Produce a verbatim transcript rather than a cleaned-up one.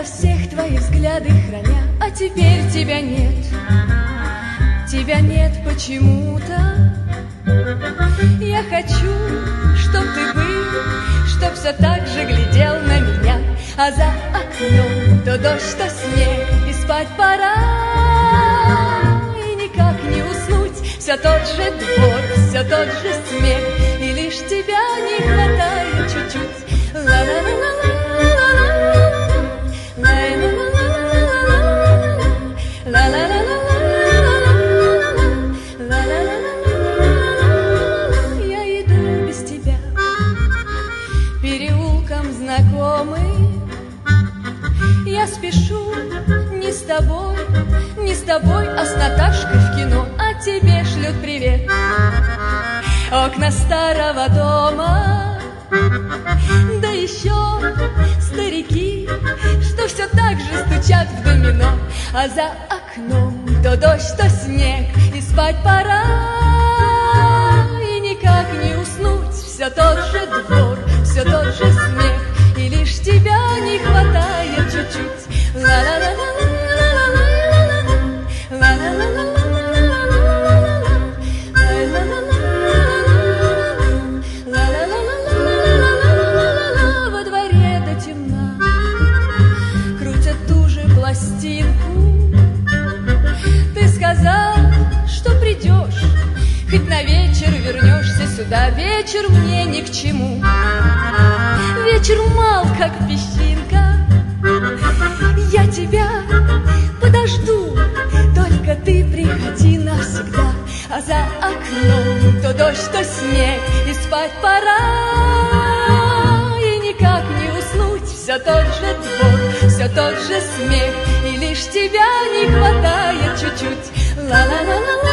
всех твои взгляды храня, а теперь тебя нет, тебя нет почему-то. Я хочу, чтоб ты был, чтоб все так же глядел на меня, а за окном то дождь, то снег, и спать пора, и никак не уснуть. Все тот же двор, все тот же смех, и лишь тебя не хватает чуть-чуть. Ла-ла-ла-ла-ла. Я иду без тебя переулком знакомый, я спешу не с тобой, не с тобой, а с Наташкой в кино, а тебе шлют привет окна старого дома. Да еще старики, что все так же стучат в домино, а за окном то дождь, то снег, и спать пора, и никак не уснуть. Все тот же двор, все тот же смех, и лишь тебя не хватает чуть-чуть. Ла-ла-ла-ла-ла, ла-ла-ла-ла-ла. Ты сказал, что придешь, хоть на вечер вернешься сюда. Вечер мне ни к чему, вечер мал, как песчинка. Я тебя подожду, только ты приходи навсегда. А за окном то дождь, то снег, и спать пора, и никак не уснуть. Все тот же двор, все тот же смех, и лишь тебя не хватает чуть-чуть. Ла-ла-ла-ла.